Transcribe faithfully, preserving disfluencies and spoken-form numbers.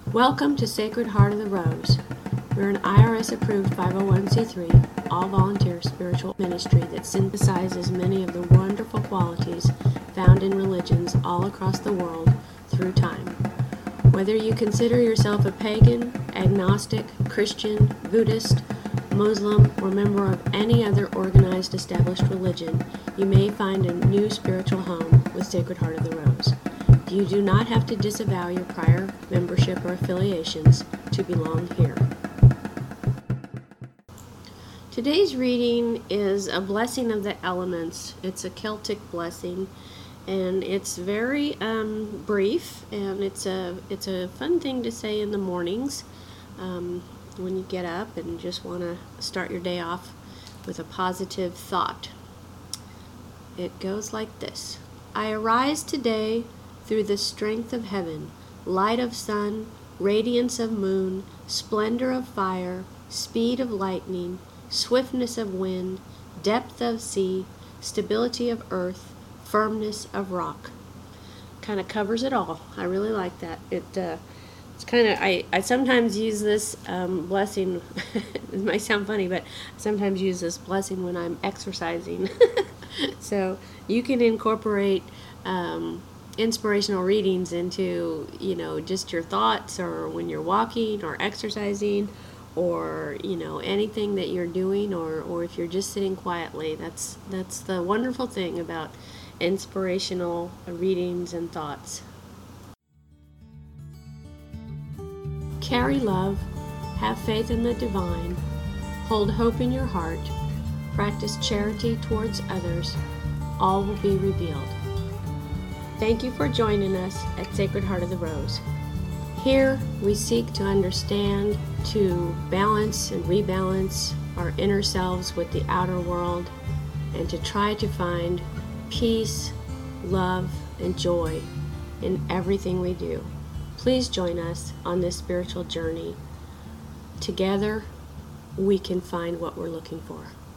Welcome to Sacred Heart of the Rose. We're an I R S-approved five oh one c three, all-volunteer spiritual ministry that synthesizes many of the wonderful qualities found in religions all across the world through time. Whether you consider yourself a pagan, agnostic, Christian, Buddhist, Muslim, or member of any other organized established religion, you may find a new spiritual home with Sacred Heart of the Rose. You do not have to disavow your prior membership or affiliations to belong here. Today's reading is a blessing of the elements. It's a Celtic blessing, and it's very um, brief, and it's a it's a fun thing to say in the mornings um, when you get up and just want to start your day off with a positive thought. It goes like this: I arise today through the strength of heaven, light of sun, radiance of moon, splendor of fire, speed of lightning, swiftness of wind, depth of sea, stability of earth, firmness of rock. Kind of covers it all. I really like that. It uh, it's kind of I, I sometimes use this um, blessing. It might sound funny, but I sometimes use this blessing when I'm exercising. So you can incorporate um, inspirational readings into, you know, just your thoughts, or when you're walking or exercising, or, you know, anything that you're doing, or, or if you're just sitting quietly. That's that's the wonderful thing about inspirational readings and thoughts. Carry love, have faith in the divine, hold hope in your heart, practice charity towards others. All will be revealed. Thank you for joining us at Sacred Heart of the Rose. Here we seek to understand, to balance and rebalance our inner selves with the outer world, and to try to find peace, love, and joy in everything we do. Please join us on this spiritual journey. Together, we can find what we're looking for.